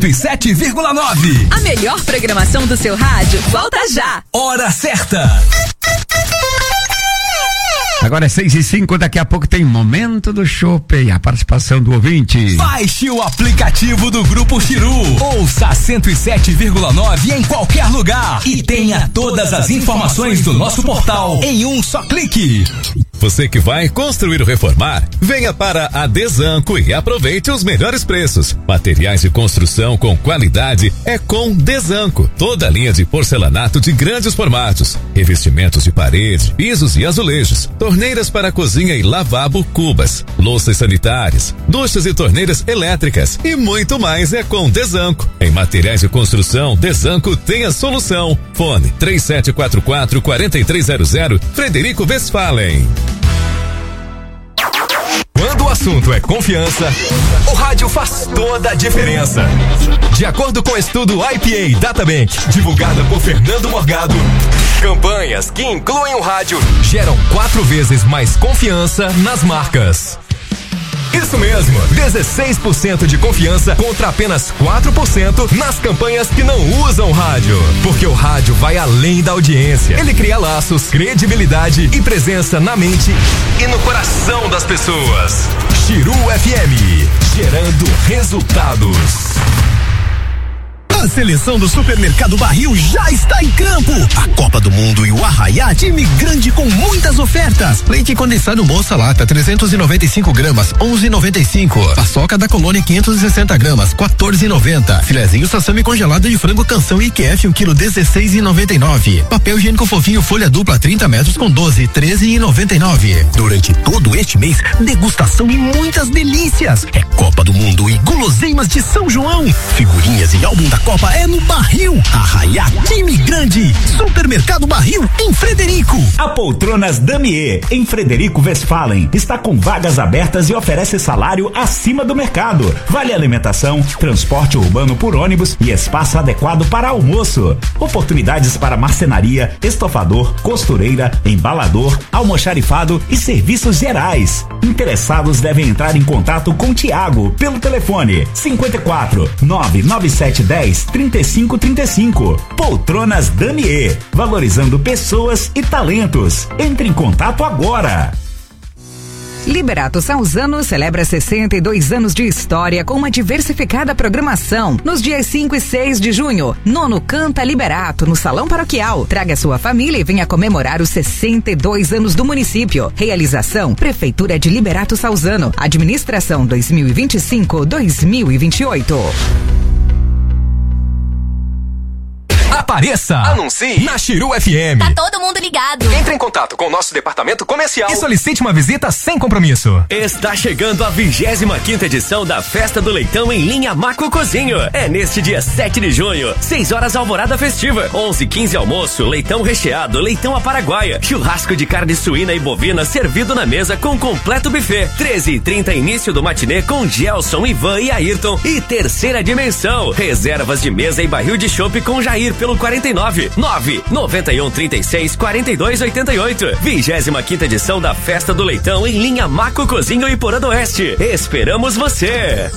107,9. A melhor programação do seu rádio volta já. Hora certa. Agora é 6:05, daqui a pouco tem Momento do Chopp, a participação do ouvinte. Baixe o aplicativo do Grupo Chiru. Ouça 107,9 em qualquer lugar e tenha todas as informações do nosso portal em um só clique. Você que vai construir ou reformar, venha para a Desanco e aproveite os melhores preços. Materiais de construção com qualidade é com Desanco. Toda a linha de porcelanato de grandes formatos, revestimentos de parede, pisos e azulejos, torneiras para cozinha e lavabo, cubas, louças sanitárias, duchas e torneiras elétricas e muito mais é com Desanco. Em materiais de construção, Desanco tem a solução. Fone 3744-4300, Frederico Westphalen. Quando o assunto é confiança, o rádio faz toda a diferença. De acordo com o estudo IPA Databank, divulgado por Fernando Morgado, campanhas que incluem o rádio geram 4 vezes mais confiança nas marcas. Isso mesmo, 16% de confiança contra apenas 4% nas campanhas que não usam rádio. Porque o rádio vai além da audiência. Ele cria laços, credibilidade e presença na mente e no coração das pessoas. Chiru FM, gerando resultados. A seleção do Supermercado Barril já está em campo. A Copa do Mundo e o Arraiá, time grande com muitas ofertas. Leite condensado Moça Lata 395 gramas, 11,95. Paçoca da Colônia 560 gramas, 14,90. Filezinho Sassami congelado de frango Canção IQF 1 kg, 16,99. Papel higiênico fofinho folha dupla 30 metros com 12, 13,99. Durante todo este mês, degustação e muitas delícias. É Copa do Mundo e guloseimas de São João. Figurinhas e álbum da Copa é no Barril. Arraiá, time grande. Supermercado Barril em Frederico. A Poltronas Damier em Frederico Westphalen está com vagas abertas e oferece salário acima do mercado. Vale alimentação, transporte urbano por ônibus e espaço adequado para almoço. Oportunidades para marcenaria, estofador, costureira, embalador, almoxarifado e serviços gerais. Interessados devem entrar em contato com Tiago pelo telefone 54 99710 3535. Poltronas Damier, valorizando pessoas e talentos. Entre em contato agora. Liberato Salzano celebra 62 anos de história com uma diversificada programação. Nos dias 5 e 6 de junho, Nono Canta Liberato, no Salão Paroquial. Traga sua família e venha comemorar os 62 anos do município. Realização, Prefeitura de Liberato Salzano. Administração 2025-2028. Apareça! Anuncie na Chiru FM. Tá todo mundo ligado. Entre em contato com o nosso departamento comercial e solicite uma visita sem compromisso. Está chegando a 25ª edição da Festa do Leitão em linha Maco Cozinho. É neste dia 7 de junho, 6 horas alvorada festiva, 11h15 almoço, leitão recheado, leitão à paraguaia, churrasco de carne suína e bovina servido na mesa com completo buffet. 13h30 início do matinê com Gelson, Ivan e Ayrton e terceira dimensão. Reservas de mesa e barril de chopp com Jair pelo 49 991 36 42 88. 25ª edição da Festa do Leitão em linha Maco Cozinho e Porã do Oeste. Esperamos você!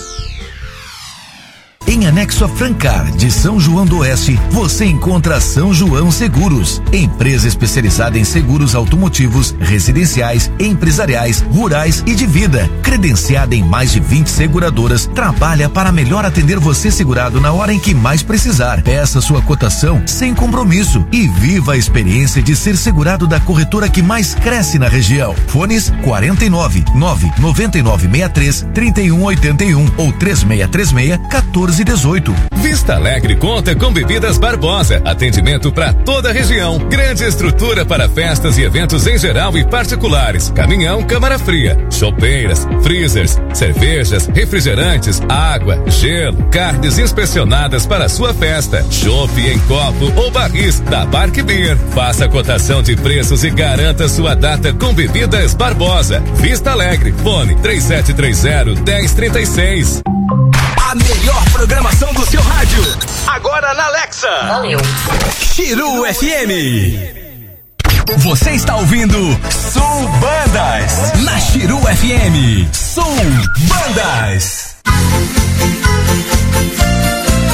Em anexo a Francar, de São João do Oeste, você encontra São João Seguros, empresa especializada em seguros automotivos, residenciais, empresariais, rurais e de vida. Credenciada em mais de 20 seguradoras, trabalha para melhor atender você segurado na hora em que mais precisar. Peça sua cotação sem compromisso e viva a experiência de ser segurado da corretora que mais cresce na região. Fones 49 99963 3181 ou 3636 1418. Vista Alegre conta com Bebidas Barbosa, atendimento para toda a região, grande estrutura para festas e eventos em geral e particulares, caminhão câmara fria, chopeiras, freezers, cervejas, refrigerantes, água, gelo, carnes inspecionadas para a sua festa, chopp em copo ou barris da Barque Beer. Faça a cotação de preços e garanta sua data com Bebidas Barbosa. Vista Alegre, fone 3730-1036. A melhor programação do seu rádio, agora na Alexa. Valeu. Chiru FM. Você está ouvindo Sul Bandas na Chiru FM. Sul Bandas.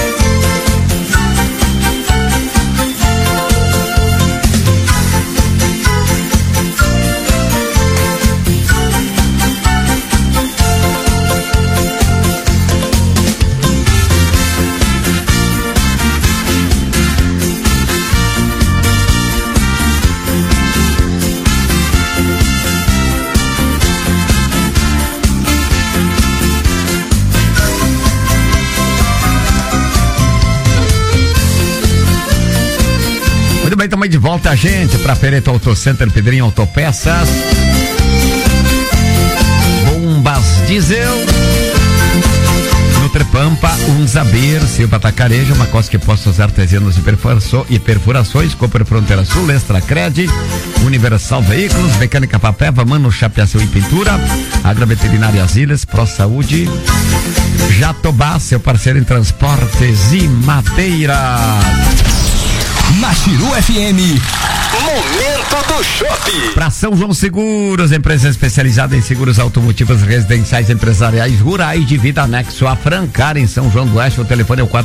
Tamo de volta, gente, pra Pereto Auto Center, Pedrinho Autopeças, Bombas Diesel, Nutripampa, Unzabir, Silva Tacareja, Macosque Postos Artesianos e Perfurações, Cooper Fronteira Sul, Extra Cred, Universal Veículos, Mecânica Papeva, Mano Chapeação e Pintura, Agroveterinária Ilhas, Pro Saúde, Jatobá, seu parceiro em transportes e madeira. Na Chiru FM, Momento do Shopping. Para São João Seguros, empresa especializada em seguros automotivos residenciais, empresariais, rurais, de vida, anexo a Francar, em São João do Oeste. O telefone é o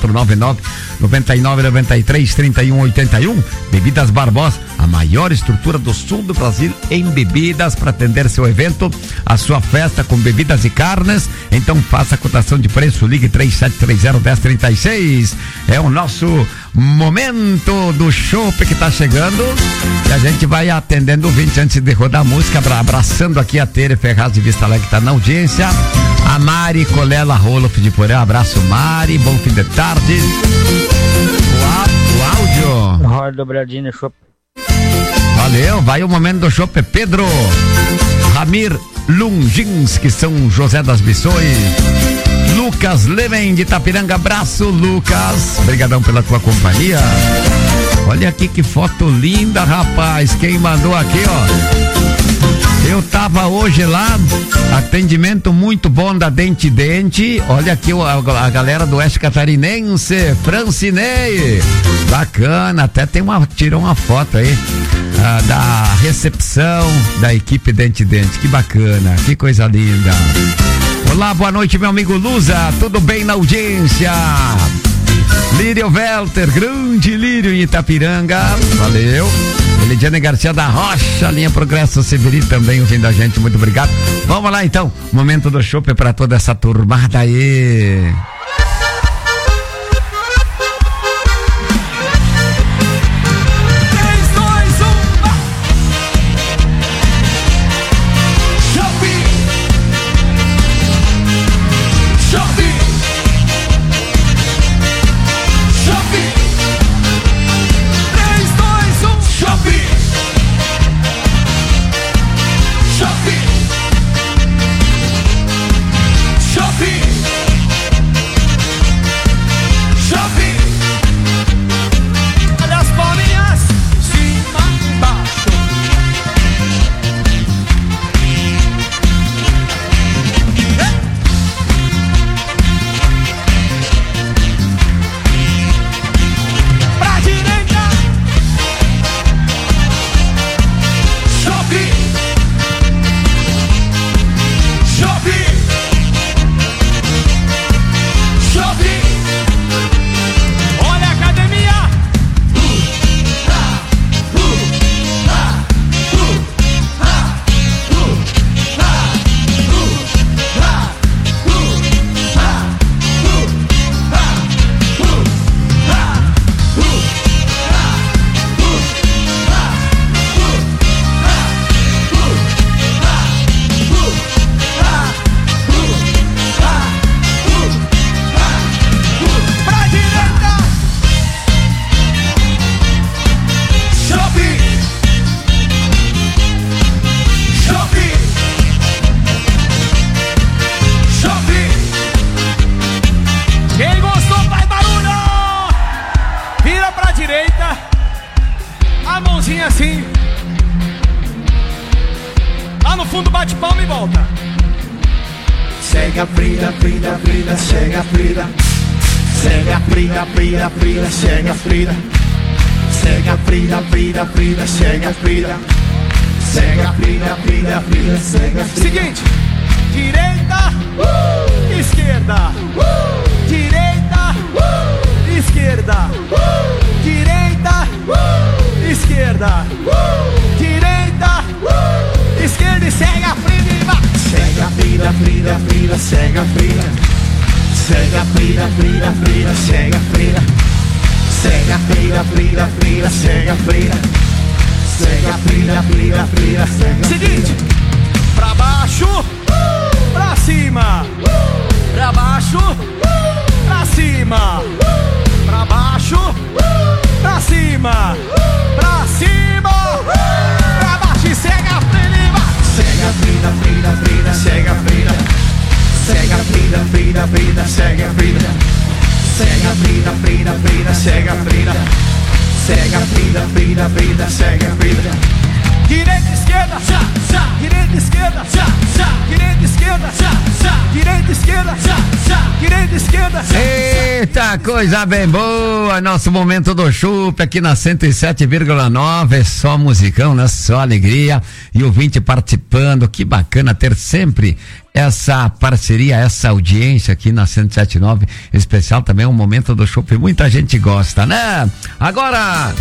499-9993-3181. Bebidas Barbosa, a maior estrutura do sul do Brasil em bebidas, para atender seu evento, a sua festa com bebidas e carnes. Então faça a cotação de preço, ligue 3730-1036. É o nosso momento do chopp que tá chegando, e a gente vai atendendo o 20 antes de rodar a música, abraçando aqui a Tere Ferraz de Vista Alegre, que tá na audiência, a Mari Colela Rolof de Poré. Abraço, Mari, bom fim de tarde. O áudio Roda dobradinha, chopp. Valeu, vai o momento do chopp. Pedro Ramir Lunginski, São José das Missões. Lucas Leven de Itapiranga, abraço, Lucas, obrigadão pela tua companhia. Olha aqui que foto linda, rapaz, quem mandou aqui, ó. Eu tava hoje lá, atendimento muito bom da Dente. Olha aqui a galera do Oeste Catarinense, Francinei, bacana, até tirou uma foto aí da recepção da equipe Dente, que bacana, que coisa linda. Olá, boa noite, meu amigo Luza, tudo bem na audiência? Lírio Welter, grande Lírio em Itapiranga, valeu. Elidiane Garcia da Rocha, linha Progresso Severi também ouvindo a gente, muito obrigado. Vamos lá então, momento do chopp para toda essa turmada aí. Seguinte, direita, esquerda, direita, esquerda, direita, esquerda, direita, esquerda e segue a Frida e vai. Segue a Frida, Frida, Frida, segue a Frida. Segue a Frida, Frida, Frida, segue a Frida. Segue a Frida, Frida, Frida, segue a Frida. Segue a Frida, Frida, Frida, segue a Frida. Seguinte, pra baixo, pra cima, pra baixo, pra cima, pra baixo, pra cima, pra cima. Frida, Frida, segue a Frida. Segue a Frida, Frida, Frida, segue a Frida. Segue a Frida, Frida, Frida, segue a Frida. Direita, esquerda, já, já. Direita, esquerda, já, já. Direita, esquerda, já, já. Direita, esquerda, já, já. Direita, esquerda, já. Eita, coisa bem boa. Nosso momento do chup aqui na 107,9. É só musicão, né? Só alegria. E o 20 participando. Que bacana ter sempre essa parceria, essa audiência aqui na 107.9. Especial também um momento do chup. Muita gente gosta, né? Agora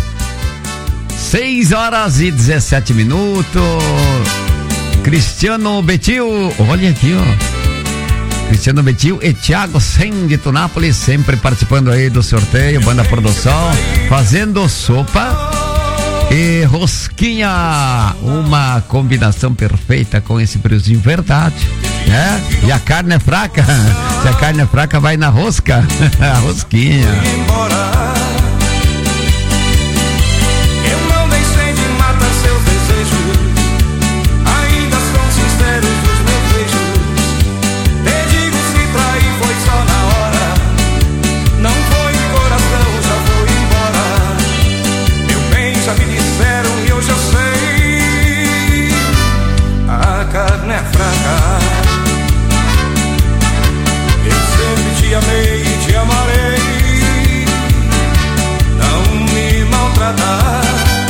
6h17. Cristiano Betil, olha aqui, ó. Cristiano Betil e Thiago Sen de Tunápolis, sempre participando aí do sorteio, Banda Pôr do Sol, fazendo sopa e rosquinha, uma combinação perfeita com esse friozinho, verdade, né? E a carne é fraca, se a carne é fraca vai na rosca, a rosquinha. Amei e te amarei, não me maltratar.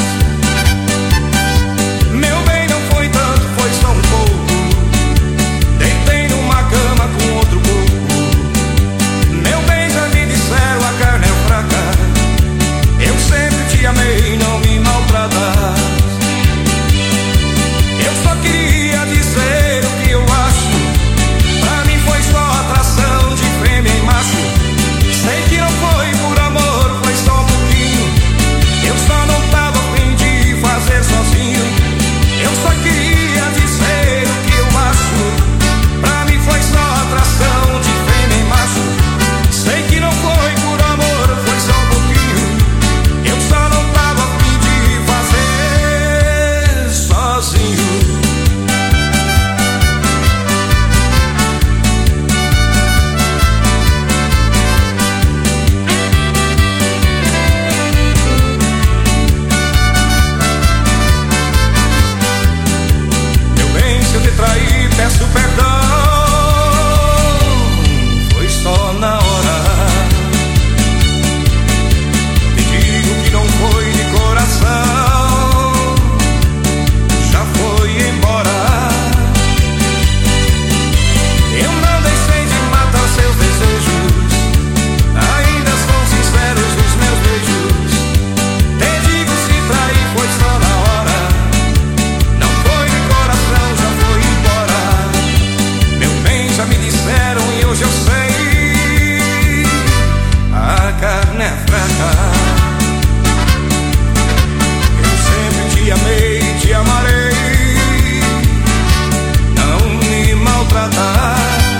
Meu bem, não foi tanto, foi só um pouco. Deitei numa cama com outro corpo. Meu bem, já me disseram, a carne é fraca. Eu sempre te amei, não me maltratar. Eu só queria dizer o que eu acho. Pra mim foi só atração de fêmea e macho. Sei que não foi por amor, foi só um pouquinho. Eu só não tava a fim de fazer sozinho. Eu só queria dizer o que eu acho. Pra mim foi só atração de fêmea e macho. Sei que não foi por amor, foi só um pouquinho. Eu só não tava a fim de fazer sozinho. Traí, peço perdão, foi só na hora. Te digo que não foi de coração, já foi embora. Eu não deixei de matar seus desejos, ainda são sinceros os meus beijos. Te digo, se traí foi só na hora, não foi de coração, já foi embora. Meu bem, já me disseram e hoje eu sei, a carne é fraca. Eu sempre te amei e te amarei, não me maltratar.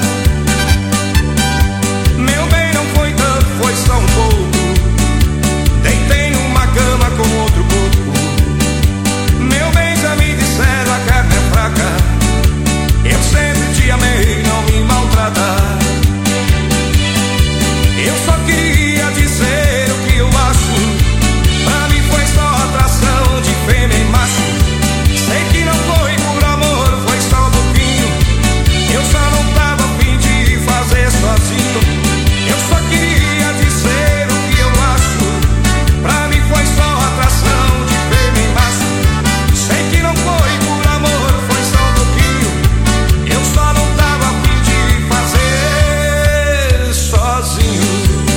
Meu bem, não foi tanto, foi só um pouco. Deitei numa cama com outro corpo. Meu bem, já me disseram, a carne é fraca. Eu sempre te amei, não me maltratar. Eu só queria dizer o que eu acho. Pra mim foi só atração de fêmea e macho. Sei que não foi por amor, foi só um pouquinho. Eu só não tava a fim de fazer sozinho. Eu só queria dizer o que eu acho. Pra mim foi só atração de fêmea e macho. Sei que não foi por amor, foi só um pouquinho. Eu só não tava a fim de fazer sozinho.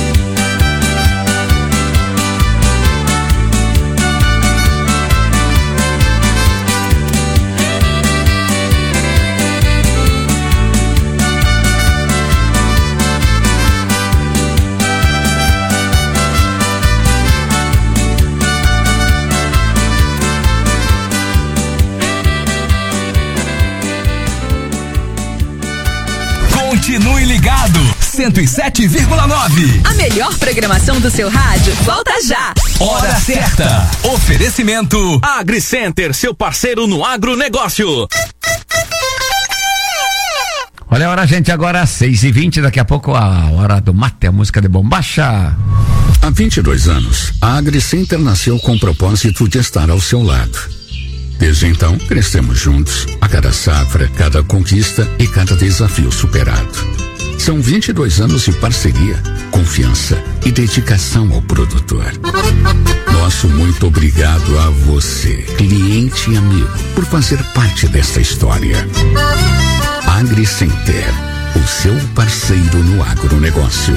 Continue ligado, 107,9. A melhor programação do seu rádio volta já. Hora certa. Oferecimento AgriCenter, seu parceiro no agronegócio. Olha a hora, gente, agora 6h20, daqui a pouco a hora do mate, a música de bombacha. Há 22 anos, a AgriCenter nasceu com o propósito de estar ao seu lado. Desde então, crescemos juntos, a cada safra, cada conquista e cada desafio superado. São 22 anos de parceria, confiança e dedicação ao produtor. Nosso muito obrigado a você, cliente e amigo, por fazer parte desta história. AgriCenter, o seu parceiro no agronegócio.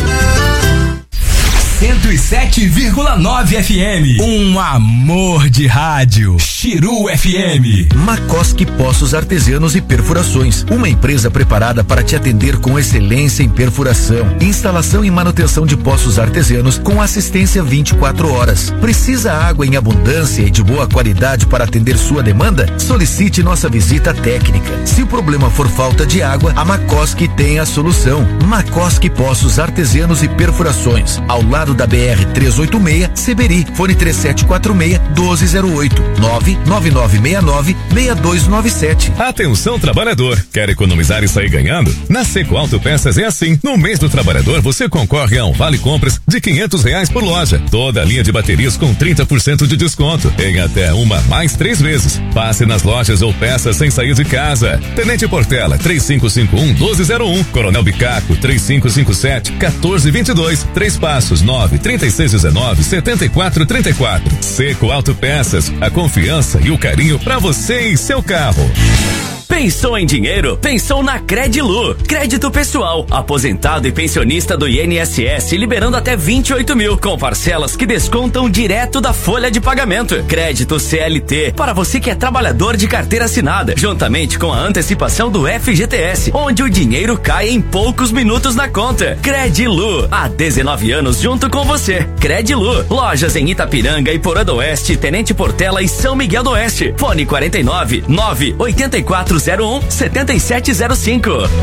107,9 FM. Um amor de rádio. Chiru FM. Macoski Poços Artesianos e Perfurações. Uma empresa preparada para te atender com excelência em perfuração, instalação e manutenção de poços artesianos com assistência 24 horas. Precisa água em abundância e de boa qualidade para atender sua demanda? Solicite nossa visita técnica. Se o problema for falta de água, a Macoski tem a solução. Macoski Poços Artesianos e Perfurações. Ao lado da BR-386, Seberi, fone 3746-1208, 99969-6297. Atenção, trabalhador, quer economizar e sair ganhando? Na Seco Autopeças é assim, no mês do trabalhador você concorre a um vale compras de R$500 por loja, toda a linha de baterias com 30% de desconto, em até uma mais 3 vezes. Passe nas lojas ou peças sem sair de casa. Tenente Portela, 3551-1201, Coronel Bicaco, 3557-1422, Três Passos, 93619-7434. Seco Autopeças, a confiança e o carinho pra você e seu carro. Pensou em dinheiro? Pensou na Credilu. Crédito pessoal, aposentado e pensionista do INSS, liberando até 28 mil, com parcelas que descontam direto da folha de pagamento. Crédito CLT, para você que é trabalhador de carteira assinada, juntamente com a antecipação do FGTS, onde o dinheiro cai em poucos minutos na conta. Credilu, há 19 anos junto com você. Credilu, lojas em Itapiranga, Iporã do Oeste, Tenente Portela e São Miguel do Oeste. Fone 49 984 01-7705.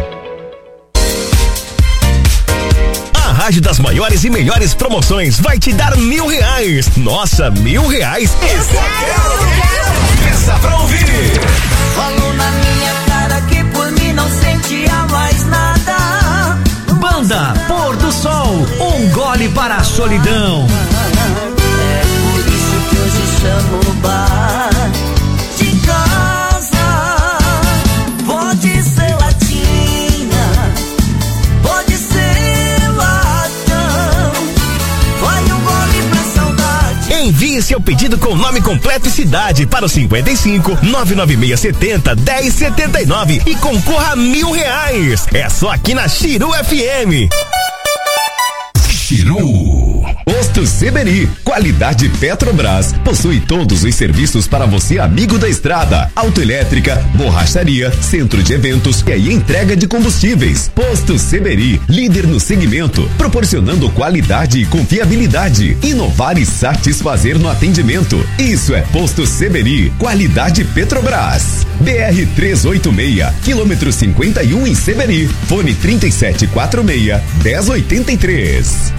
A Rádio das maiores e melhores promoções vai te dar R$1.000. Nossa, R$1.000? Isso eu quero! Peça pra ouvir! Falou na minha cara que por mim não sentia mais nada. Banda Pôr do Sol, um gole para a solidão. É por isso que hoje chamo o bar de casa. Pode ser latinha, pode ser latão. Vai um gole pra saudade. Envie seu pedido com nome completo e cidade para o 55 99670 1079 e concorra a R$1.000. É só aqui na Chiru FM. Chiru. Posto Seberi, qualidade Petrobras, possui todos os serviços para você, amigo da estrada: autoelétrica, borracharia, centro de eventos e entrega de combustíveis. Posto Seberi, líder no segmento, proporcionando qualidade e confiabilidade, inovar e satisfazer no atendimento. Isso é Posto Seberi, qualidade Petrobras. BR-386, quilômetro 51 em Seberi, fone 3746-1083.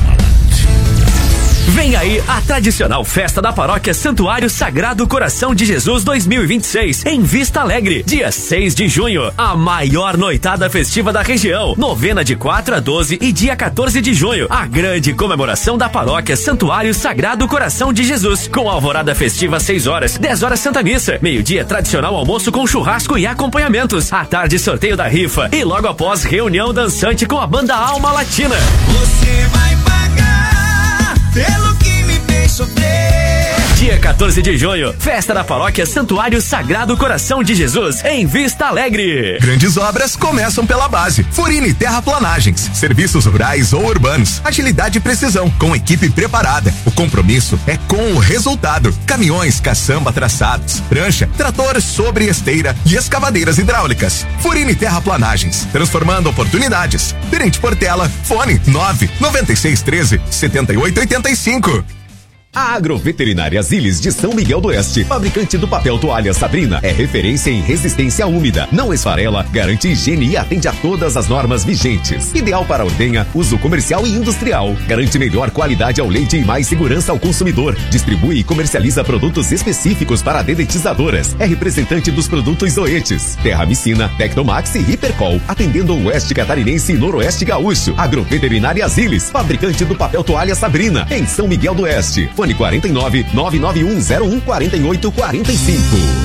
Vem aí a tradicional festa da paróquia Santuário Sagrado Coração de Jesus 2026, em Vista Alegre, dia 6 de junho, a maior noitada festiva da região, novena de 4 a 12 e dia 14 de junho, a grande comemoração da paróquia Santuário Sagrado Coração de Jesus, com alvorada festiva às 6 horas, 10 horas Santa Missa, meio-dia tradicional almoço com churrasco e acompanhamentos, à tarde sorteio da rifa e logo após reunião dançante com a banda Alma Latina. Você vai pagar pelo que me fez sofrer. Dia 14 de junho, festa da paróquia Santuário Sagrado Coração de Jesus, em Vista Alegre. Grandes obras começam pela base. Furine Terraplanagens, serviços rurais ou urbanos, agilidade e precisão, com equipe preparada. O compromisso é com o resultado. Caminhões, caçamba, traçados, prancha, trator sobre esteira e escavadeiras hidráulicas. Furine Terraplanagens, transformando oportunidades. Tenente Portela, fone 99613-7885. A Agroveterinária Zilis de São Miguel do Oeste, fabricante do papel toalha Sabrina, é referência em resistência úmida, não esfarela, garante higiene e atende a todas as normas vigentes. Ideal para ordenha, uso comercial e industrial. Garante melhor qualidade ao leite e mais segurança ao consumidor. Distribui e comercializa produtos específicos para dedetizadoras. É representante dos produtos Zoetis, Terramicina, Tectomax e Hipercol, atendendo o Oeste Catarinense e Noroeste Gaúcho. Agroveterinária Zilis, fabricante do papel toalha Sabrina, em São Miguel do Oeste. Fone 49 99101 4845.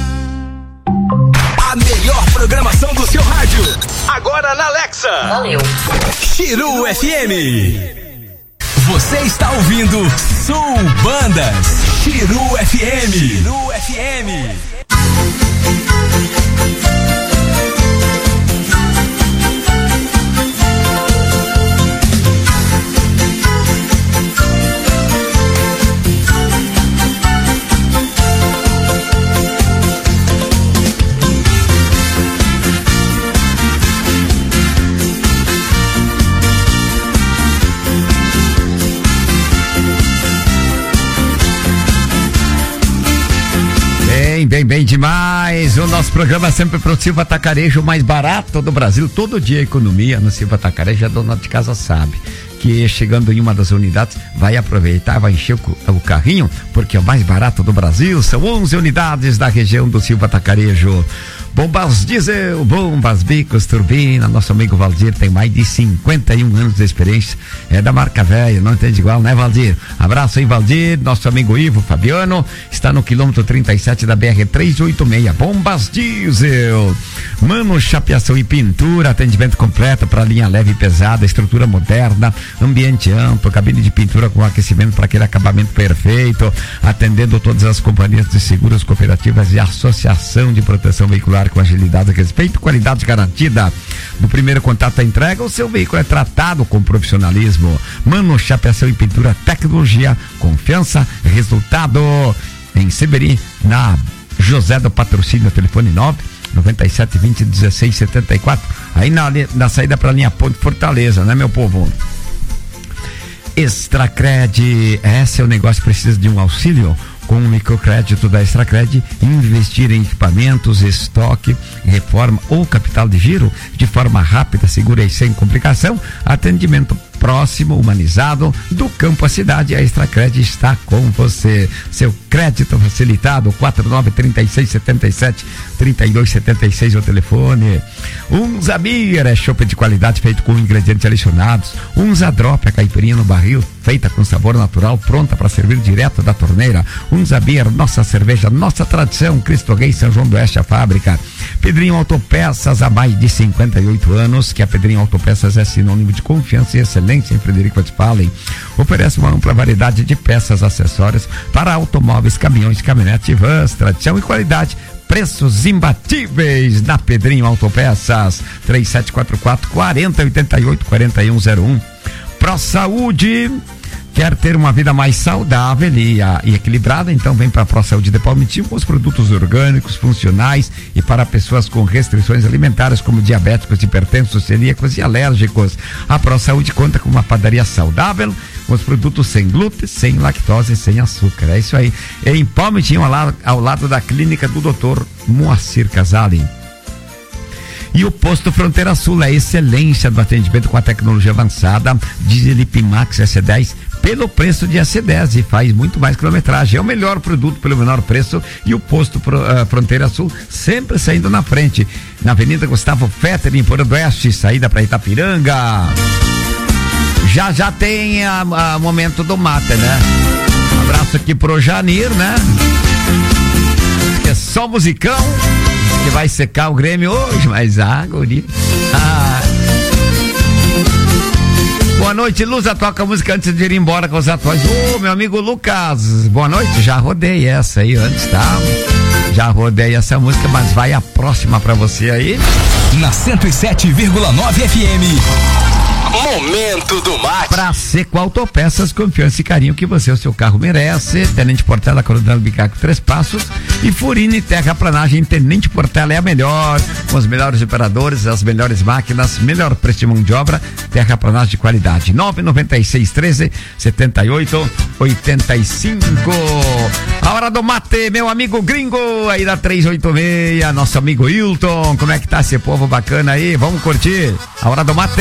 A melhor programação do seu rádio, agora na Alexa. Valeu. Chiru FM. Você está ouvindo Sul Bandas. Chiru FM. Chiru FM. Bem demais. O nosso programa é sempre pro Silva Atacarejo, mais barato do Brasil. Todo dia economia no Silva Atacarejo. A dona de casa sabe que chegando em uma das unidades vai aproveitar, vai encher o carrinho, porque é o mais barato do Brasil. São 11 unidades da região do Silva Atacarejo. Bombas Diesel, bombas, bicos, turbina. Nosso amigo Valdir tem mais de 51 anos de experiência. É da marca velha, não entende igual, né, Valdir? Abraço aí, Valdir. Nosso amigo Ivo Fabiano está no quilômetro 37 da BR-386. Bombas Diesel. Mano, chapeação e pintura. Atendimento completo para linha leve e pesada. Estrutura moderna. Ambiente amplo. Cabine de pintura com aquecimento para aquele acabamento perfeito. Atendendo todas as companhias de seguros, cooperativas e associação de proteção veicular com agilidade, respeito e qualidade garantida. No primeiro contato à entrega, o seu veículo é tratado com profissionalismo. Mano, chapeação e pintura, tecnologia, confiança, resultado. Em Seberi, na José do Patrocínio, telefone 997201674. Aí na saída para a linha Ponte Fortaleza, né, meu povo? Extracred, esse é o negócio, precisa de um auxílio? Com o microcrédito da Extracred, investir em equipamentos, estoque, reforma ou capital de giro de forma rápida, segura e sem complicação. Atendimento próximo, humanizado, do campo à cidade. A Extracred está com você. Seu crédito facilitado, 4936773276 é o telefone. Unzabir é chopp de qualidade feito com ingredientes selecionados. Unzadrop é caipirinha no barril, feita com sabor natural, pronta para servir direto da torneira. Unzabir, nossa cerveja, nossa tradição. Cristo Rei, São João do Oeste, a fábrica. Pedrinho Autopeças, há mais de 58 anos, que a Pedrinho Autopeças é sinônimo de confiança e excelência em Frederico Westphalen. Oferece uma ampla variedade de peças, acessórios para automóveis, caminhões, caminhonetes, vans, tradição e qualidade. Preços imbatíveis na Pedrinho Autopeças. 3744-4088-4101. Pro Saúde. Quer ter uma vida mais saudável e equilibrada? Então vem para a Pro Saúde de Palmitim com os produtos orgânicos, funcionais e para pessoas com restrições alimentares como diabéticos, hipertensos, celíacos e alérgicos. A Pro Saúde conta com uma padaria saudável, com os produtos sem glúten, sem lactose e sem açúcar. É isso aí. Em Palmitim, ao lado da clínica do Dr. Moacir Casali. E o Posto Fronteira Sul é excelência do atendimento com a tecnologia avançada. Diesel Pimax S10 pelo preço de S10 e faz muito mais quilometragem. É o melhor produto pelo menor preço e o Posto Fronteira Sul sempre saindo na frente. Na Avenida Gustavo Fetter, em Porto do Oeste, saída para Itapiranga. Já tem a momento do mate, né? Um abraço aqui pro Janir, né? Que é só musicão. Que vai secar o Grêmio hoje, mas guri. Boa noite, Luza, toca a música antes de ir embora com os atuais. Meu amigo Lucas, boa noite, já rodei essa aí antes, tá? Já rodei essa música, mas vai a próxima pra você aí. Na 107,9 FM. Momento do Mate. Pra Seco Autopeças, confiança e carinho que você, o seu carro merece. Tenente Portela, Coronel Bicaco, 3 Passos. E Furini Terraplanagem, Tenente Portela é a melhor, com os melhores operadores, as melhores máquinas, melhor preço de mão de obra, terraplanagem de qualidade. 99613-7885. A hora do mate, meu amigo gringo, aí da 386, nosso amigo Hilton. Como é que tá esse povo bacana aí? Vamos curtir a hora do mate.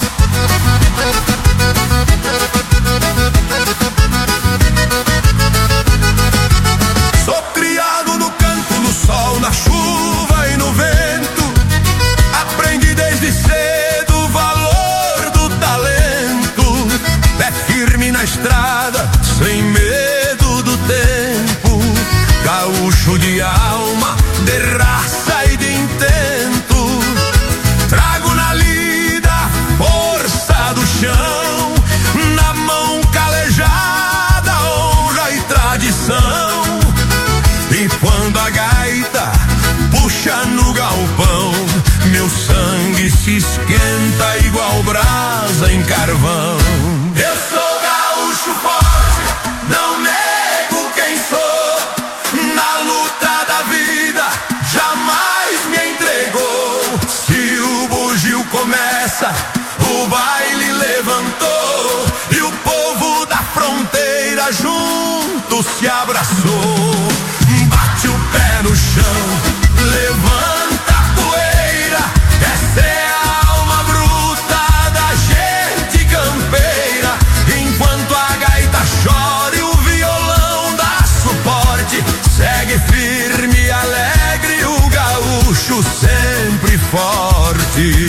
Sou criado no campo, no sol, na chuva e no vento. Aprendi desde cedo o valor do talento. Pé firme na estrada, sem medo do tempo. Gaúcho de alma, de raça e de intento. Trago na lida força do chão, na mão calejada, honra e tradição. E quando a gaita puxa no galpão, meu sangue se esquenta igual brasa em carvão. Eu sou gaúcho forte, não nego quem sou. Na luta da vida jamais me entregou. Se o bugio começa, o baile levantou. E o povo da fronteira junto se abraçou. Bate o pé no chão, levanta a poeira. Essa é a alma bruta da gente campeira. Enquanto a gaita chora e o violão dá suporte, segue firme e alegre o gaúcho sempre forte.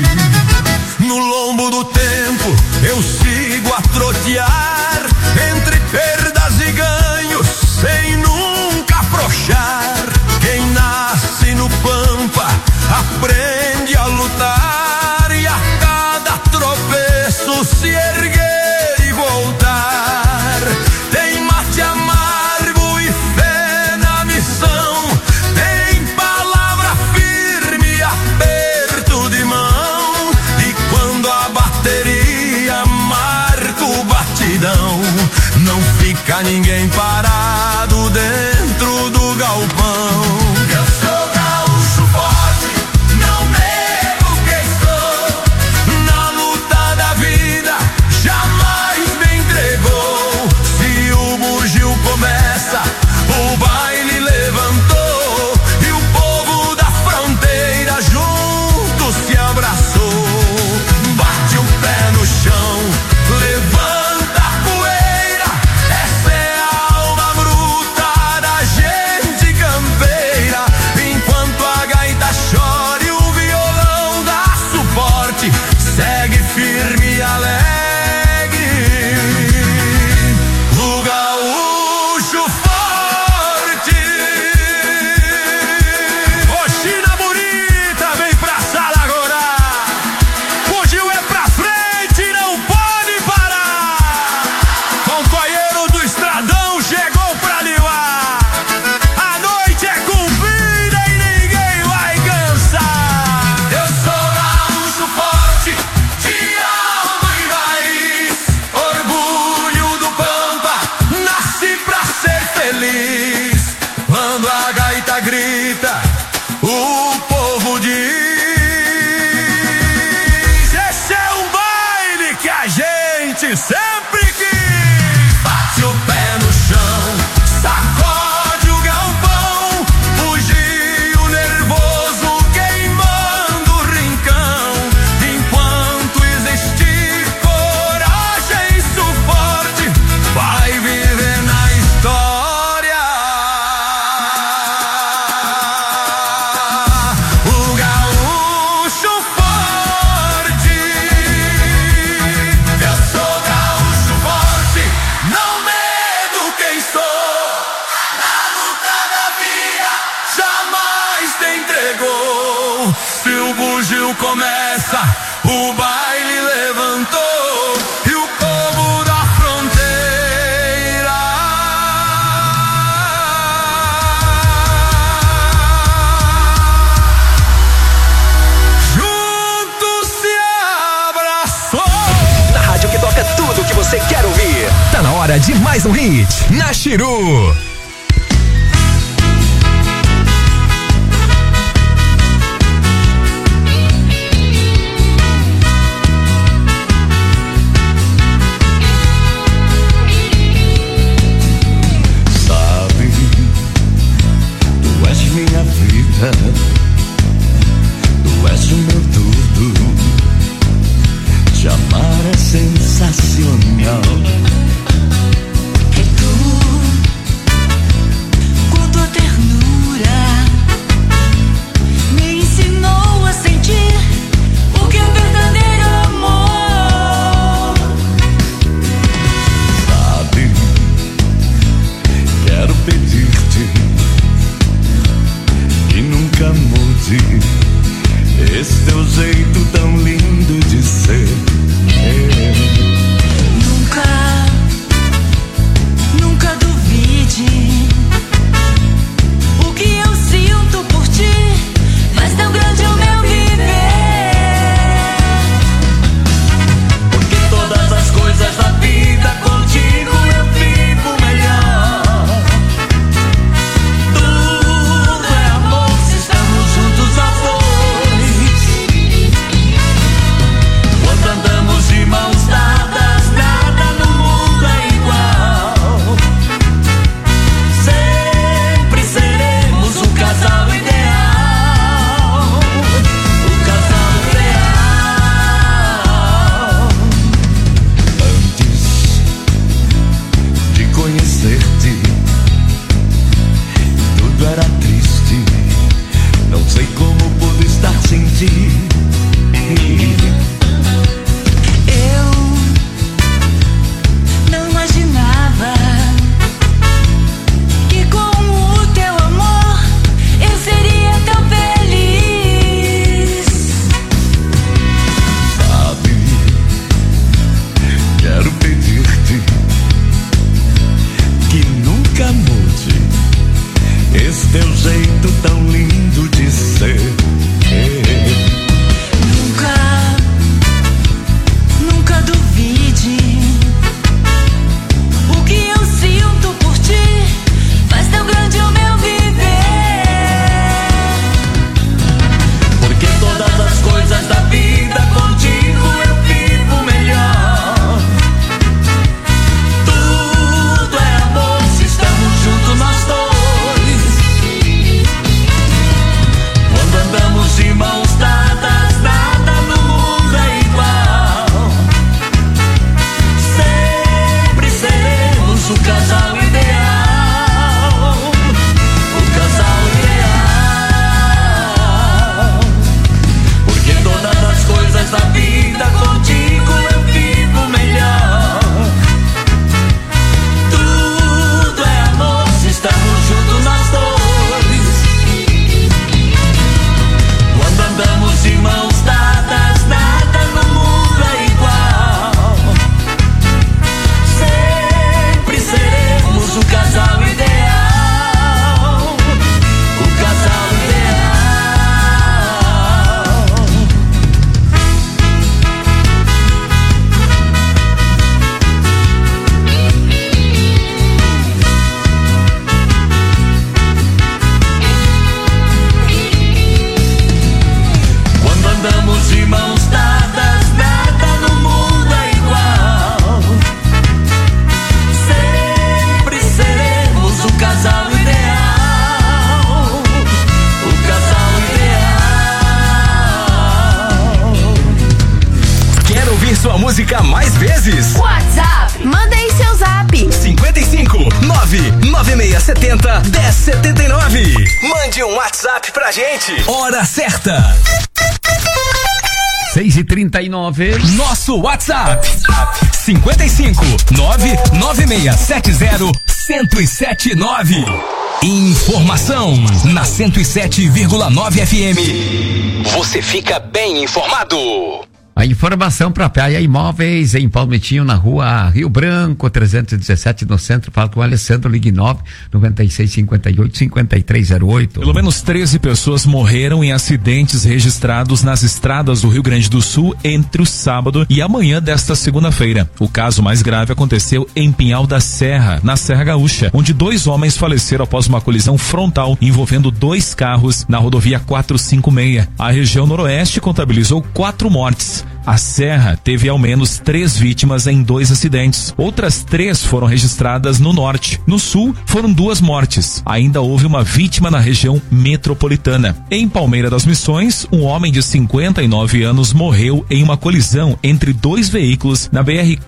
No lombo do tempo eu sigo a trotear, entre perdas e ganhos, sem nunca afrouxar. Quem nasce no pampa aprende a lutar, e a cada tropeço se erguer e voltar. Tem mate amargo e fé na missão, tem palavra firme e aperto de mão. E quando a bateria marca o batidão, não fica ninguém parado dentro do galpão. Eu sou gaúcho forte, não nego quem sou. Na luta da vida jamais me entregou. Se o bugio começa, o baile levantou. E o povo da fronteira junto se abraçou. Bate o pé no chão, levanta a poeira. Essa é a alma bruta da gente campeira. Enquanto a gaita chora e o violão dá suporte, segue firme e alegre o gaúcho forte. Ô China bonita, vem pra sala agora. Fugiu é pra frente, não pode parar. Companheiro do estradão chegou pra livar. A noite é cumprida e ninguém vai cansar. Eu sou gaúcho forte, de alma e raiz. Orgulho do pampa, nasci pra ser feliz. Quando a gaita grita, o povo diz: esse é um baile que a gente sempre quis. Bate o pé no chão, sacode o galpão. Bugio nervoso queimando o rincão. Enquanto existir coragem e suporte, vai viver na história. O gaúcho forte. Eu sou gaúcho forte, não medo quem sou. Na luta da vida jamais te entregou. Se o bugio começa, o baile levantou. E o povo da fronteira junto se abraçou. de mais um hit na Chiru. Minha vida, tu és o meu tudo. Te amar é sensacional. É tu, com tua ternura, me ensinou a sentir o que é verdadeiro amor. Sabe, quero pedir-te que nunca mude esse teu jeito tão lindo de ser. Nunca duvide o que eu sinto por ti, mas tão grande é o meu viver. Porque todas as coisas da vida contigo eu vivo melhor. Sua música mais vezes? WhatsApp, manda aí seu zap. 55 99670 1079. Mande um WhatsApp pra gente. Hora certa. 6h39. Nosso WhatsApp 55 99670 1079. Informação na 107,9 FM. Você fica bem informado. A informação para Praia Imóveis em Palmitinho, na rua Rio Branco, 317 no centro. Fala com o Alessandro, ligue 99658-5308. Pelo menos 13 pessoas morreram em acidentes registrados nas estradas do Rio Grande do Sul entre o sábado e amanhã desta segunda-feira. O caso mais grave aconteceu em Pinhal da Serra, na Serra Gaúcha, onde 2 homens faleceram após uma colisão frontal envolvendo 2 carros na rodovia 456. A região noroeste contabilizou 4 mortes. A Serra teve ao menos 3 vítimas em 2 acidentes. Outras 3 foram registradas no norte. No sul, foram 2 mortes. Ainda houve uma vítima na região metropolitana. Em Palmeira das Missões, um homem de 59 anos morreu em uma colisão entre 2 veículos na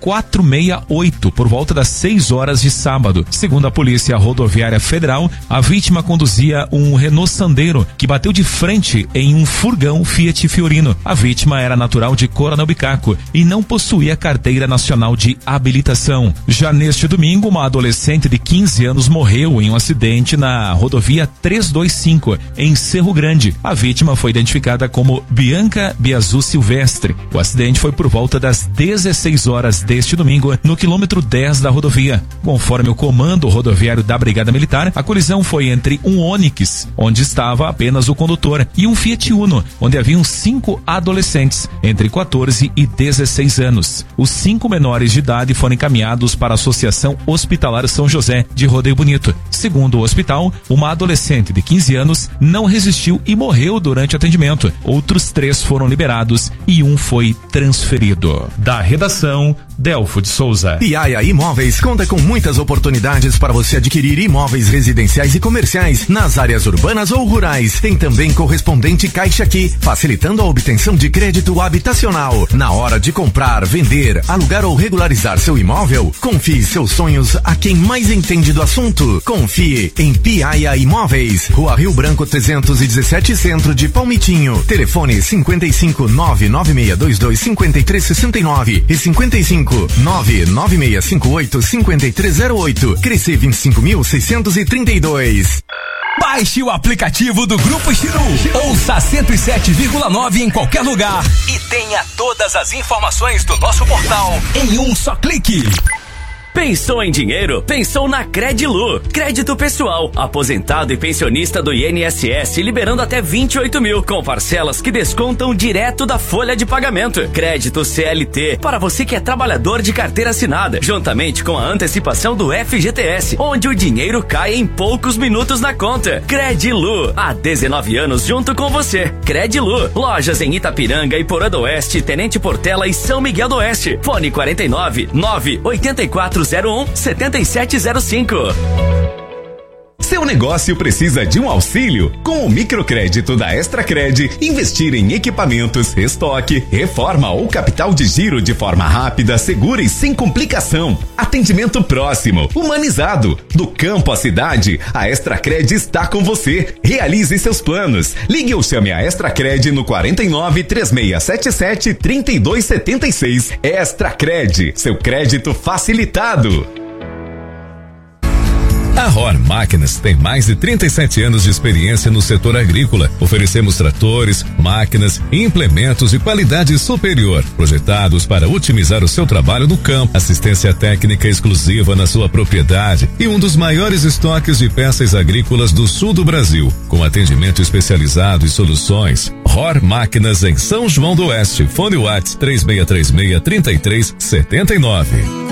BR-468 por volta das 6 horas de sábado. Segundo a Polícia Rodoviária Federal, a vítima conduzia um Renault Sandero que bateu de frente em um furgão Fiat Fiorino. A vítima era natural de Coronel Bicaco e não possuía carteira nacional de habilitação. Já neste domingo, uma adolescente de 15 anos morreu em um acidente na rodovia 325, em Cerro Grande. A vítima foi identificada como Bianca Biazu Silvestre. O acidente foi por volta das 16 horas deste domingo, no quilômetro 10 da rodovia. Conforme o comando rodoviário da Brigada Militar, a colisão foi entre um Onix, onde estava apenas o condutor, e um Fiat Uno, onde haviam 5 adolescentes, entre 14 e 16 anos. Os 5 menores de idade foram encaminhados para a Associação Hospitalar São José de Rodeio Bonito. Segundo o hospital, uma adolescente de 15 anos não resistiu e morreu durante o atendimento. Outros 3 foram liberados e um foi transferido. Da redação, Delfo de Souza. Piaia Imóveis conta com muitas oportunidades para você adquirir imóveis residenciais e comerciais nas áreas urbanas ou rurais. Tem também correspondente Caixa Aqui, facilitando a obtenção de crédito habitacional. Na hora de comprar, vender, alugar ou regularizar seu imóvel, confie seus sonhos a quem mais entende do assunto. Confie em Piaia Imóveis, Rua Rio Branco 317, centro de Palmitinho. Telefone 55-99622-5369 e 55-99658-5308. Cresce 25.632. Baixe o aplicativo do Grupo Chiru. Ouça 107,9 em qualquer lugar e tenha todas as informações do nosso portal em um só clique. Pensou em dinheiro? Pensou na Credilu. Crédito pessoal, aposentado e pensionista do INSS, liberando até 28 mil, com parcelas que descontam direto da folha de pagamento. Crédito CLT, para você que é trabalhador de carteira assinada, juntamente com a antecipação do FGTS, onde o dinheiro cai em poucos minutos na conta. Credilu, há 19 anos junto com você. Credilu, lojas em Itapiranga, Iporã do Oeste, Tenente Portela e São Miguel do Oeste. Fone 49-98401-7705. Seu negócio precisa de um auxílio? Com o microcrédito da Extracred, investir em equipamentos, estoque, reforma ou capital de giro de forma rápida, segura e sem complicação. Atendimento próximo, humanizado. Do campo à cidade, a Extracred está com você. Realize seus planos. Ligue ou chame a Extracred no 49-3677-3276. Extracred, seu crédito facilitado. A ROR Máquinas tem mais de 37 anos de experiência no setor agrícola. Oferecemos tratores, máquinas e implementos de qualidade superior, projetados para otimizar o seu trabalho no campo. Assistência técnica exclusiva na sua propriedade e um dos maiores estoques de peças agrícolas do sul do Brasil, com atendimento especializado e soluções. ROR Máquinas em São João do Oeste. Fone WhatsApp 3636-3379.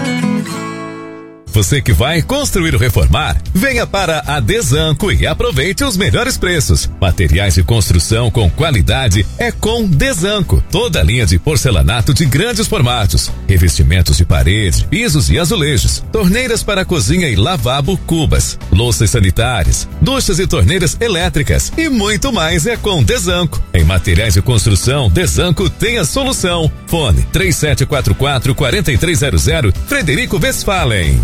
Você que vai construir ou reformar, venha para a Desanco e aproveite os melhores preços. Materiais de construção com qualidade é com Desanco. Toda a linha de porcelanato de grandes formatos, revestimentos de parede, pisos e azulejos, torneiras para cozinha e lavabo, cubas, louças sanitárias, duchas e torneiras elétricas e muito mais é com Desanco. Em materiais de construção, Desanco tem a solução. Fone 3744-4300, Frederico Westphalen.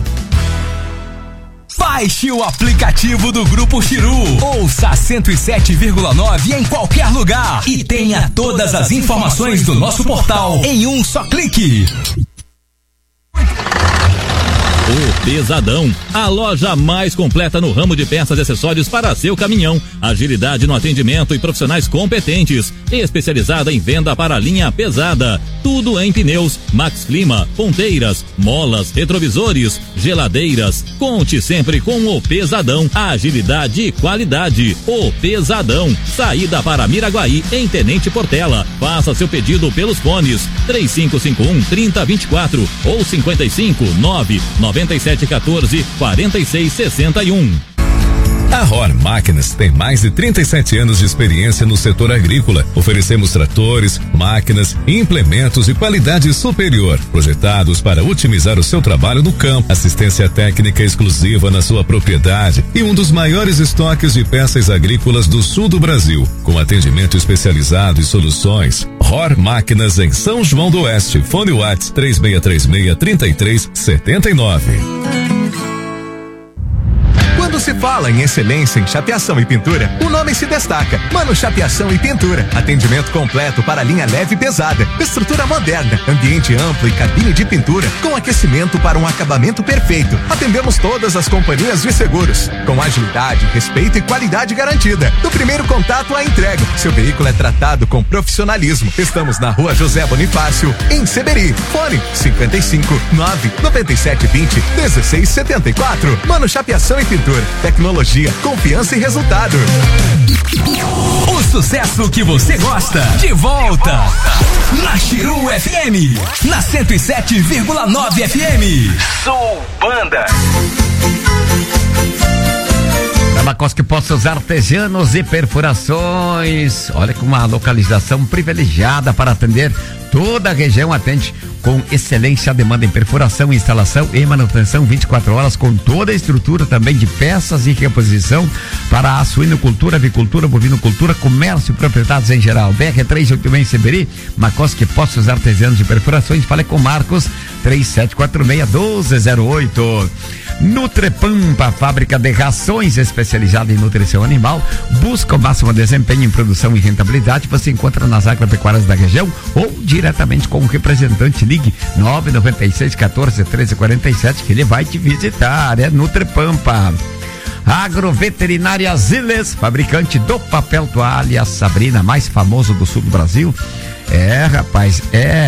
Baixe o aplicativo do Grupo Chiru. Ouça 107,9 em qualquer lugar e tenha todas as informações do nosso portal em um só clique. O Pesadão, a loja mais completa no ramo de peças e acessórios para seu caminhão. Agilidade no atendimento e profissionais competentes. Especializada em venda para a linha pesada. Tudo em pneus, Max Clima, ponteiras, molas, retrovisores, geladeiras. Conte sempre com o Pesadão. Agilidade e qualidade. O Pesadão. Saída para Miraguaí, em Tenente Portela. Faça seu pedido pelos fones 3551-3024 ou 559-9714-4661. A ROR Máquinas tem mais de 37 anos de experiência no setor agrícola. Oferecemos tratores, máquinas, implementos de qualidade superior, projetados para otimizar o seu trabalho no campo. Assistência técnica exclusiva na sua propriedade e um dos maiores estoques de peças agrícolas do sul do Brasil, com atendimento especializado e soluções. ROR Máquinas em São João do Oeste. Fone WhatsApp 3636-3379. Quando se fala em excelência em chapeação e pintura, o nome se destaca. Mano Chapeação e Pintura. Atendimento completo para linha leve e pesada. Estrutura moderna, ambiente amplo e cabine de pintura com aquecimento para um acabamento perfeito. Atendemos todas as companhias de seguros, com agilidade, respeito e qualidade garantida. Do primeiro contato à entrega, seu veículo é tratado com profissionalismo. Estamos na Rua José Bonifácio, em Seberi. Fone 55-99720-1674. Mano Chapeação e Pintura. Tecnologia, confiança e resultado. O sucesso que você gosta, de volta na Chiru FM, na 107,9 FM. Sou Banda. Tabacos Poços Artesanos e Perfurações. Olha, com uma localização privilegiada para atender toda a região. Atende com excelência a demanda em perfuração, instalação e manutenção 24 horas, com toda a estrutura também de peças e reposição para a suinocultura, avicultura, bovinocultura, comércio e propriedades em geral. BR-386 em Seberi, Macosque Poços Artesanos de Perfurações. Fale com Marcos 3746-1208. Nutrepampa, fábrica de rações especializada em nutrição animal, busca o máximo desempenho em produção e rentabilidade. Você encontra nas agropecuárias da região ou diretamente com o representante. Ligue 996-14-1347 que ele vai te visitar. É Nutrepampa. Agroveterinária Ziles, fabricante do papel toalha Sabrina, mais famoso do sul do Brasil. Rapaz,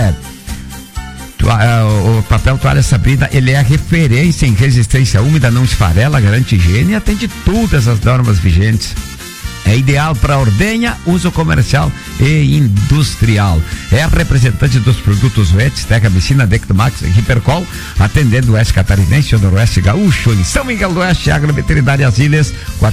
o papel toalha Sabrina, ele é a referência em resistência úmida, não esfarela, garante higiene e atende todas as normas vigentes. É ideal para ordenha, uso comercial e industrial. É representante dos produtos Vetes, Teca Vicina, Dectomax e Hipercol, atendendo o Oeste Catarinense, o Noroeste Gaúcho, em São Miguel do Oeste. Agroveterinária Ilhas,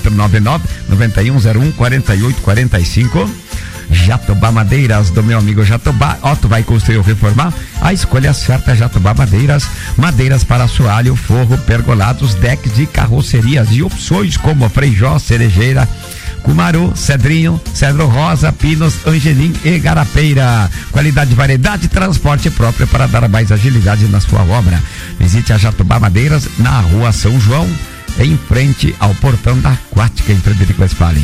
499-9101-4845. Jatobá Madeiras, do meu amigo Jatobá. Tu vai construir ou reformar? A escolha certa é Jatobá Madeiras. Madeiras para assoalho, forro, pergolados, decks de carrocerias e opções como freijó, cerejeira, cumaru, cedrinho, cedro rosa, pinos, angelim e garapeira. Qualidade, variedade e transporte próprio para dar mais agilidade na sua obra. Visite a Jatobá Madeiras na Rua São João, em frente ao portão da Aquática, em Frederico Westphalen.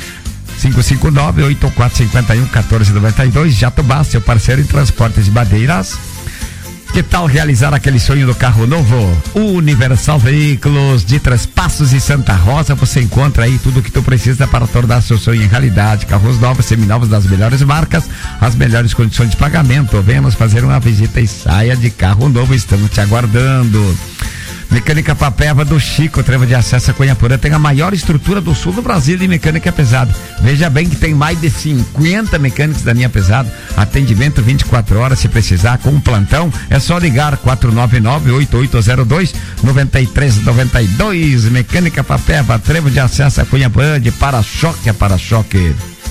559-8451-1492. Jatobá, seu parceiro em transportes de madeiras. Que tal realizar aquele sonho do carro novo? Universal Veículos de Três Passos e Santa Rosa. Você encontra aí tudo o que tu precisa para tornar seu sonho em realidade. Carros novos, seminovos das melhores marcas, as melhores condições de pagamento. Venha nos fazer uma visita e saia de carro novo. Estamos te aguardando. Mecânica Papeva do Chico, trevo de acesso a Cunhaporã, tem a maior estrutura do sul do Brasil de mecânica pesada. Veja bem que tem mais de 50 mecânicos da linha pesada. Atendimento 24 horas, se precisar, com um plantão, é só ligar 499-8802-9392. Mecânica Papeva, trevo de acesso a Cunhaporã, de para-choque a para-choque.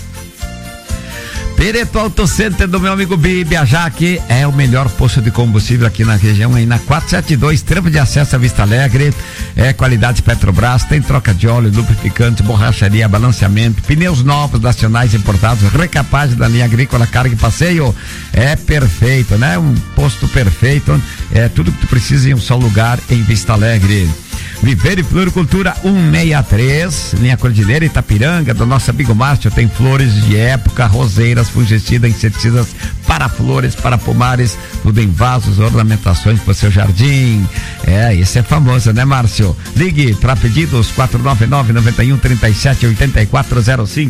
Pereto Auto Center do meu amigo Bibi Ajaque é o melhor posto de combustível aqui na região, aí na 472, trevo de acesso a Vista Alegre. É qualidade Petrobras, tem troca de óleo, lubrificante, borracharia, balanceamento, pneus novos, nacionais importados, recapagem da linha agrícola, carga e passeio. É perfeito, né? Um posto perfeito, é tudo que tu precisa em um só lugar em Vista Alegre. Viver e Floricultura 163, linha Cordilheira Itapiranga, do nosso amigo Márcio, tem flores de época, roseiras, fungicidas, inseticidas para flores, para pomares, tudo em vasos, ornamentações para o seu jardim. Esse é famoso, né, Márcio? Ligue para pedidos 499-9137-8405.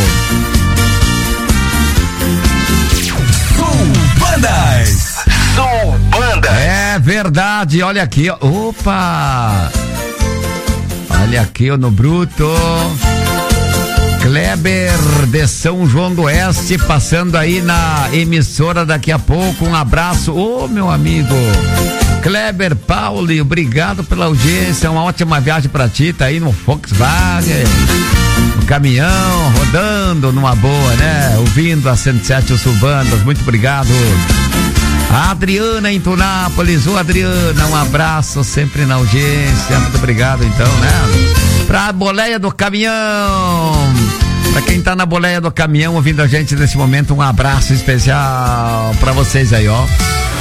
Bandas. Banda. É verdade, olha aqui, opa! Olha aqui, no bruto. Kleber de São João do Oeste, passando aí na emissora daqui a pouco. Um abraço, meu amigo Kleber Pauli, obrigado pela audiência. Uma ótima viagem pra ti, tá aí no Volkswagen, no caminhão, rodando numa boa, né? Ouvindo a 107 Sul-Bandas, muito obrigado. A Adriana em Tunápolis, Adriana, um abraço sempre na audiência, muito obrigado então, né? Pra boleia do caminhão, pra quem tá na boleia do caminhão ouvindo a gente nesse momento, um abraço especial pra vocês aí, ó.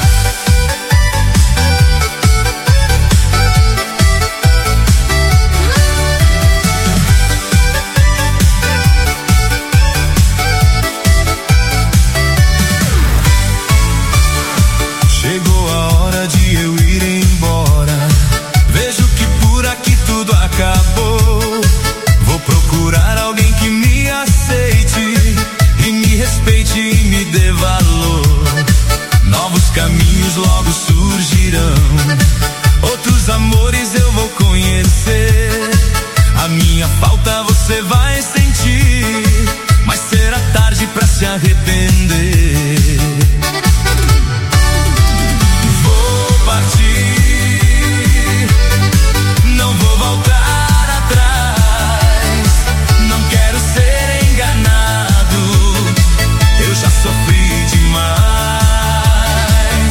Acabou. Vou procurar alguém que me aceite e me respeite e me dê valor. Novos caminhos logo surgirão, outros amores eu vou conhecer. A minha falta você vai sentir, mas será tarde pra se arrepender. Vou partir, não vou voltar. Já sofri demais.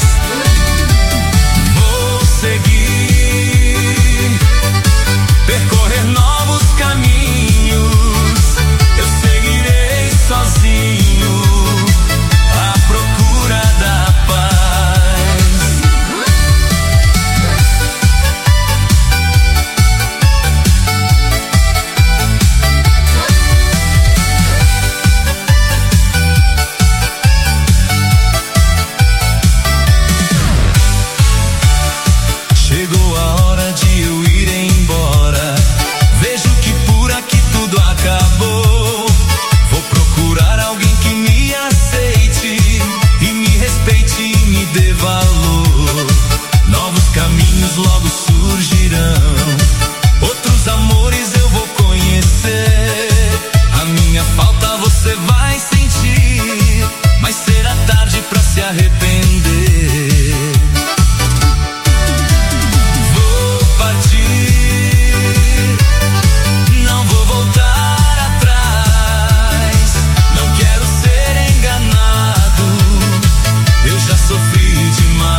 Vou seguir, percorrer novos caminhos. Eu seguirei sozinho à procura da paz. Logo surgirão, outros amores eu vou conhecer. A minha falta você vai sentir, mas será tarde pra se arrepender. Vou partir, não vou voltar atrás. Não quero ser enganado, eu já sofri demais.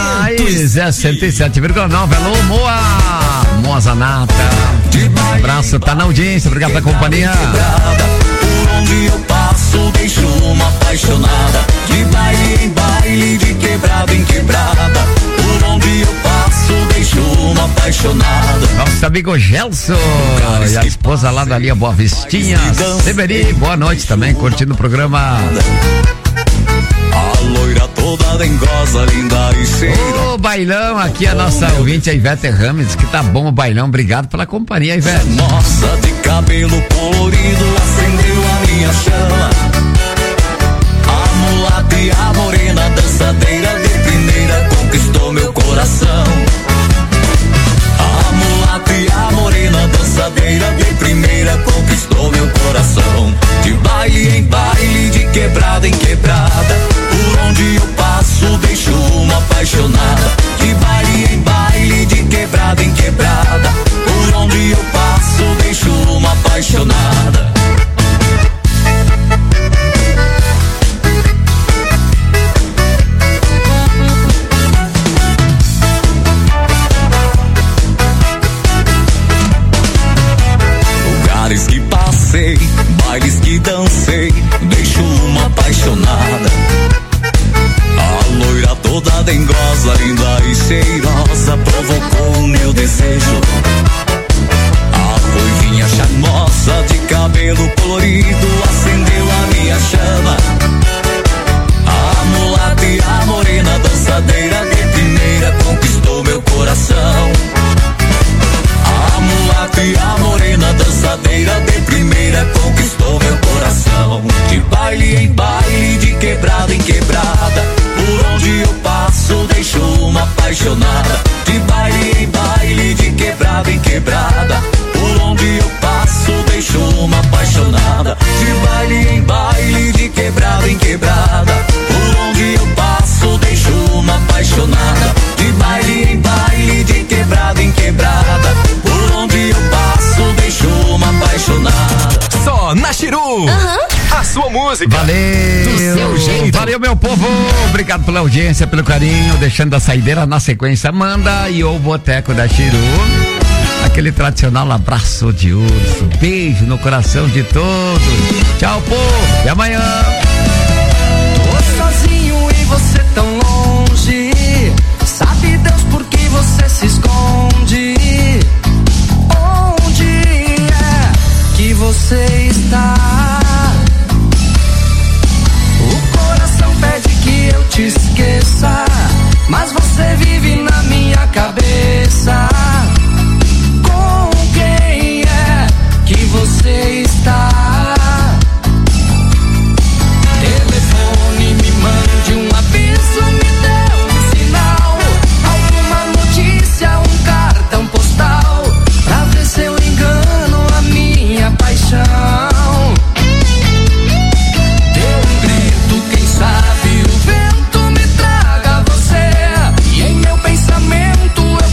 mais, é 107,9. Alô, Moa Zanata. Um abraço, tá na audiência, obrigado pela companhia. Por onde eu passo, deixo uma apaixonada. De baile em baile, de quebrada em quebrada. Por onde eu passo, deixo uma apaixonada. Nosso amigo Gelson e a esposa lá da linha Boa Vistinha, Severi, boa noite também, curtindo o programa. A loira toda dengosa, linda e cheira. Ô, bailão, aqui a nossa ouvinte, a Ivete Rames, que tá bom o bailão, obrigado pela companhia, Ivete. Nossa, de cabelo colorido, acendeu a minha chama. A mulata e a morena, dançadeira de primeira, conquistou meu coração. A mulata e a morena, dançadeira de primeira, conquistou meu coração. De baile em baile, de quebrada em quebrada. Por onde eu passo, deixo uma apaixonada. De baile em baile, de quebrada em quebrada. Por onde eu passo, deixo uma apaixonada. Lugares que passei, bailes que dancei, deixo uma apaixonada. A loira toda dengosa, linda e cheirosa, provocou o meu desejo. A ruivinha charmosa, de cabelo colorido, acendeu a minha chama. A mulata e a morena, dançadeira de primeira, conquistou meu coração. A mulata e a morena, dançadeira de primeira, conquistou meu coração. De baile em baile, de quebrada em quebrada. Por onde eu passo, deixo uma apaixonada. De baile em baile, de quebrada em quebrada. Por onde eu passo, deixo uma apaixonada. De baile em baile, de quebrada em quebrada. Por onde eu passo, deixo uma apaixonada. De baile em baile, de quebrada em quebrada. Por onde eu passo, deixo uma apaixonada. Só na Chiru. A sua música. Valeu. Do seu jeito. Valeu, meu povo. Obrigado pela audiência, pelo carinho. Deixando a saideira na sequência, Amanda e o Boteco da Chiru. Aquele tradicional abraço de urso. Beijo no coração de todos. Tchau, povo. E amanhã. Tô sozinho e você tão longe. Sabe Deus por que você se esconde? Onde é que você está? O coração pede que eu te esqueça, mas você vive na minha cabeça. Com quem é que você está? Telefone, me mande um aviso, me dê um sinal. Alguma notícia, um cartão postal, pra ver se eu engano a minha paixão. Dê um grito, quem sabe o vento me traga você. E em meu pensamento eu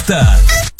certa.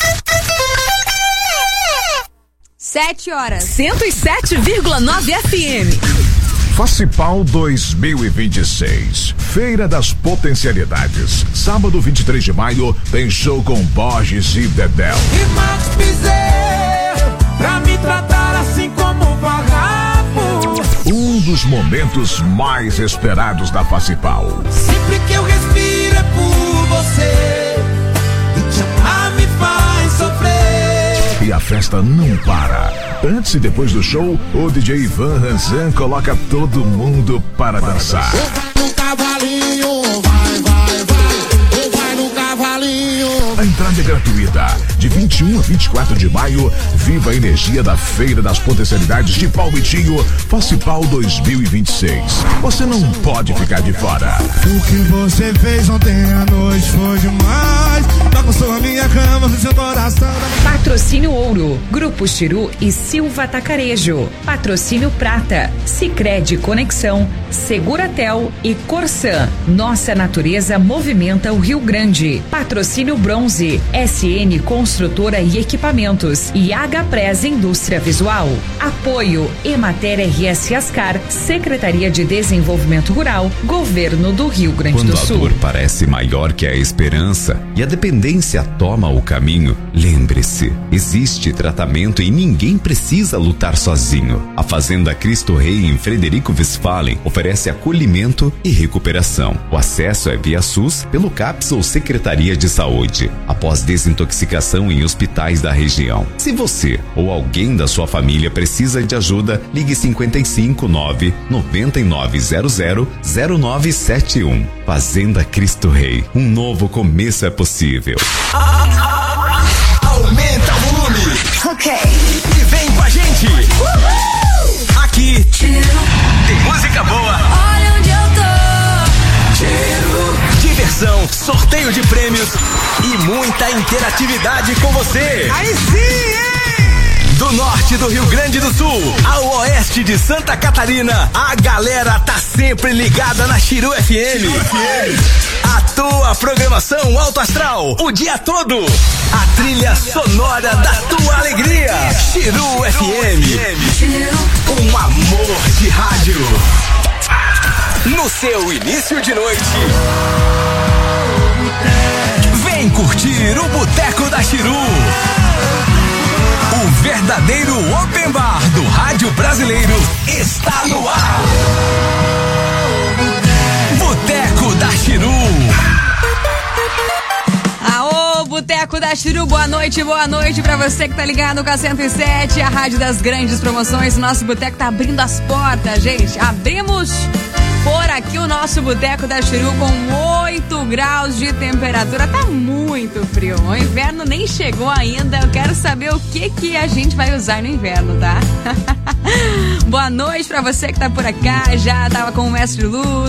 7 horas. 107,9 FM. Facipal 2026, Feira das Potencialidades. Sábado 23 de maio tem show com Borges e Dedéu. E Max Bezerra, pra me tratar assim como um vagabundo. Um dos momentos mais esperados da Facipal. Sempre que eu respiro é por você, e te amar me faz sofrer. E a festa não para. Antes e depois do show, o DJ Ivan Ranzan coloca todo mundo para dançar. No cavalinho, vai no cavalinho. A entrada é gratuita. De 21 a 24 de maio, viva a energia da Feira das Potencialidades de Palmitinho, Facipal 2026. Você não pode ficar de fora. O que você fez ontem à noite foi demais. Bagunçou a minha cama, seu coração. Patrocínio Ouro, Grupo Chiru e Silva Tacarejo. Patrocínio Prata, Sicredi Conexão, Seguratel e Corsan. Nossa natureza movimenta o Rio Grande. Patrocínio Bronze, SN Construtora e Equipamentos e H-Press Indústria Visual. Apoio Emater RS Ascar, Secretaria de Desenvolvimento Rural, Governo do Rio Grande Quando do Sul. a dor parece maior que a esperança e a dependência toma o caminho, lembre-se, existe tratamento e ninguém precisa lutar sozinho. A Fazenda Cristo Rei em Frederico Westphalen oferece acolhimento e recuperação. O acesso é via SUS, pelo CAPS ou Secretaria de Saúde. Após desintoxicação em hospitais da região. Se você ou alguém da sua família precisa de ajuda, ligue 559-9900-0971. Fazenda Cristo Rei. Um novo começo é possível. Aumenta o volume. Ok. E vem com a gente. Aqui tem música boa. Olha onde eu tô. Diversão, sorteio de prêmios e muita interatividade com você. Aí sim, hein? Do norte do Rio Grande do Sul ao oeste de Santa Catarina, a galera tá sempre ligada na Chiru FM. A tua programação alto astral o dia todo. A trilha sonora da tua alegria. Chiru FM. Um amor de rádio. No seu início de noite. Vem curtir o Boteco da Chiru. O verdadeiro open bar do rádio brasileiro está no ar. Boteco da Chiru. Aô, Boteco da Chiru, boa noite pra você que tá ligado com a 107, a rádio das grandes promoções. Nosso boteco tá abrindo as portas, gente. Abrimos por aqui o nosso Boteco da Chiru com 8 graus de temperatura. Tá muito frio. O inverno nem chegou ainda. Eu quero saber o que a gente vai usar no inverno, tá? Boa noite pra você que tá por cá. Já tava com o Mestre Luz.